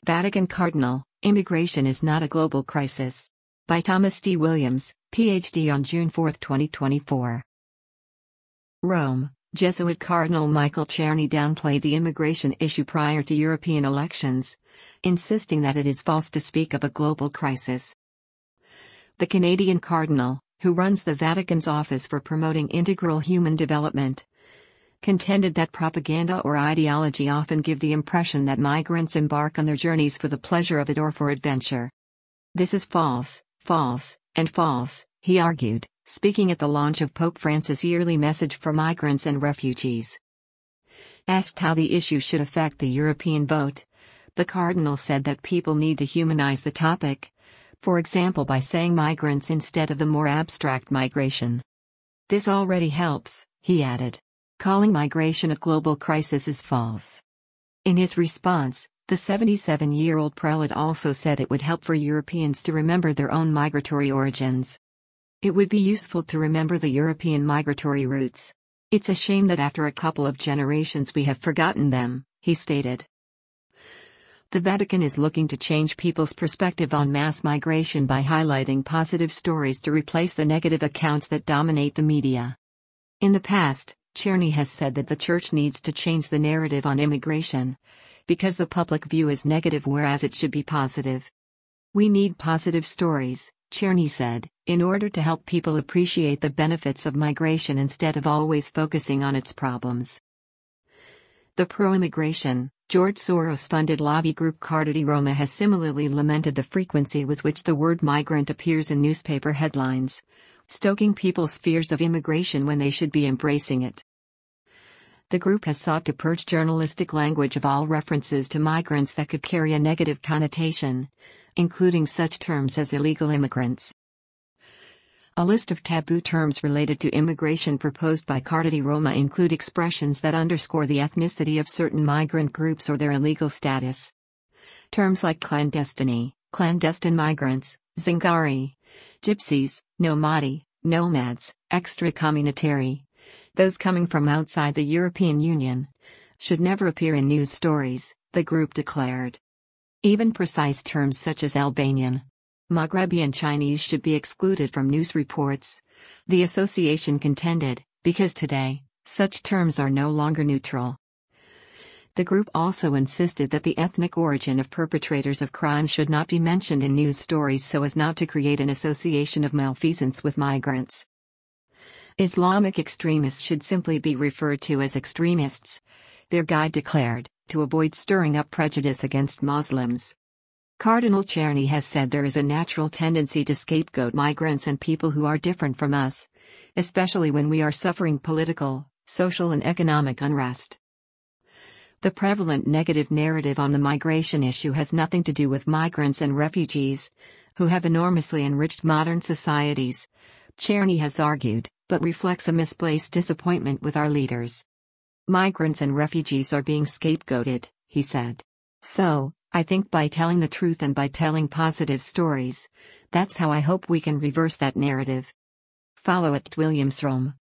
Vatican Cardinal, Immigration is not a global crisis. By Thomas D. Williams, Ph.D. on June 4, 2024. Rome, Jesuit Cardinal Michael Czerny downplayed the immigration issue prior to European elections, insisting that it is false to speak of a global crisis. The Canadian Cardinal, who runs the Vatican's Office for Promoting Integral Human Development, contended that propaganda or ideology often give the impression that migrants embark on their journeys for the pleasure of it or for adventure. This is false, and false, he argued, speaking at the launch of Pope Francis' yearly message for migrants and refugees. Asked how the issue should affect the European vote, the Cardinal said that people need to humanize the topic, for example by saying migrants instead of the more abstract migration. This already helps, he added. Calling migration a global crisis is false. In his response, the 77-year-old prelate also said it would help for Europeans to remember their own migratory origins. It would be useful to remember the European migratory roots. It's a shame that after a couple of generations we have forgotten them, he stated. The Vatican is looking to change people's perspective on mass migration by highlighting positive stories to replace the negative accounts that dominate the media. In the past, Czerny has said that the Church needs to change the narrative on immigration, because the public view is negative whereas it should be positive. We need positive stories, Czerny said, in order to help people appreciate the benefits of migration instead of always focusing on its problems. The pro-immigration, George Soros-funded lobby group Carta di Roma has similarly lamented the frequency with which the word migrant appears in newspaper headlines, stoking people's fears of immigration when they should be embracing it. The group has sought to purge journalistic language of all references to migrants that could carry a negative connotation, including such terms as illegal immigrants. A list of taboo terms related to immigration proposed by Carta di Roma include expressions that underscore the ethnicity of certain migrant groups or their illegal status. Terms like clandestini, clandestine migrants, zingari, gypsies, nomadi, nomads, extracomunitary, those coming from outside the European Union, should never appear in news stories, the group declared. Even precise terms such as Albanian, Maghrebi and Chinese should be excluded from news reports, the association contended, because today, such terms are no longer neutral. The group also insisted that the ethnic origin of perpetrators of crimes should not be mentioned in news stories so as not to create an association of malfeasance with migrants. Islamic extremists should simply be referred to as extremists, their guide declared, to avoid stirring up prejudice against Muslims. Cardinal Czerny has said there is a natural tendency to scapegoat migrants and people who are different from us, especially when we are suffering political, social and economic unrest. The prevalent negative narrative on the migration issue has nothing to do with migrants and refugees, who have enormously enriched modern societies, Czerny has argued, but reflects a misplaced disappointment with our leaders. Migrants and refugees are being scapegoated, he said. So, I think by telling the truth and by telling positive stories, that's how I hope we can reverse that narrative. Follow @WilliamsRome.